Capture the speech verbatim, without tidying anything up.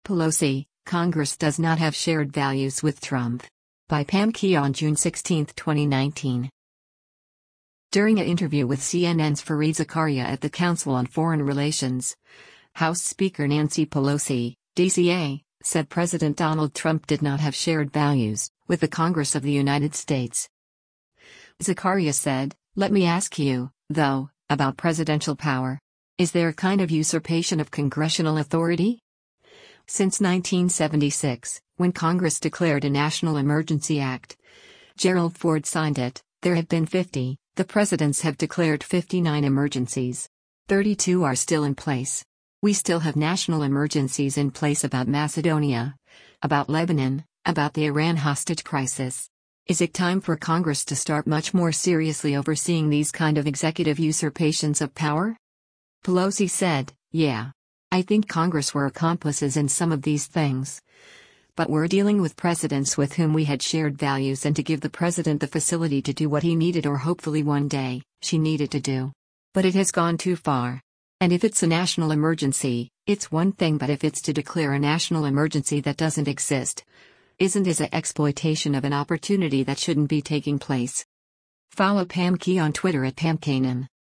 Pelosi, Congress does not have shared values with Trump. By Pam Key on June sixteenth, twenty nineteen. During an interview with C N N's Fareed Zakaria at the Council on Foreign Relations, House Speaker Nancy Pelosi, D C A, said President Donald Trump did not have shared values with the Congress of the United States. Zakaria said, "Let me ask you, though, about presidential power. Is there a kind of usurpation of congressional authority? Since nineteen seventy-six, when Congress declared a National Emergency Act, Gerald Ford signed it, there have been fifty, the presidents have declared fifty-nine emergencies. thirty-two are still in place. We still have national emergencies in place about Macedonia, about Lebanon, about the Iran hostage crisis. Is it time for Congress to start much more seriously overseeing these kind of executive usurpations of power?" Pelosi said, "Yeah. I think Congress were accomplices in some of these things. But we're dealing with presidents with whom we had shared values, and to give the president the facility to do what he needed, or hopefully one day, she needed to do. But it has gone too far. And if it's a national emergency, it's one thing, but if it's to declare a national emergency that doesn't exist, isn't it an exploitation of an opportunity that shouldn't be taking place?" Follow Pam Key on Twitter at Pam Kanan.